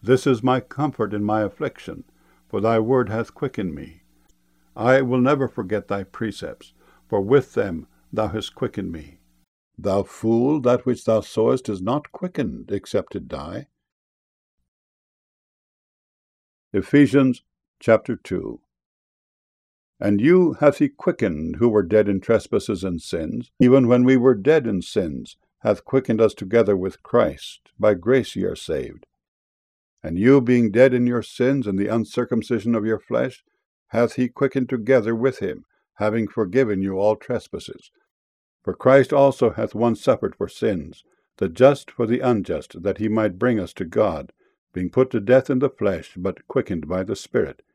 This is my comfort in my affliction, for thy word hath quickened me. I will never forget thy precepts, for with them thou hast quickened me. Thou fool, that which thou sowest is not quickened, except it die. Ephesians chapter 2. And you hath he quickened, who were dead in trespasses and sins, even when we were dead in sins, hath quickened us together with Christ. By grace ye are saved. And you, being dead in your sins and the uncircumcision of your flesh, hath he quickened together with him, having forgiven you all trespasses. For Christ also hath once suffered for sins, the just for the unjust, that he might bring us to God, being put to death in the flesh, but quickened by the Spirit,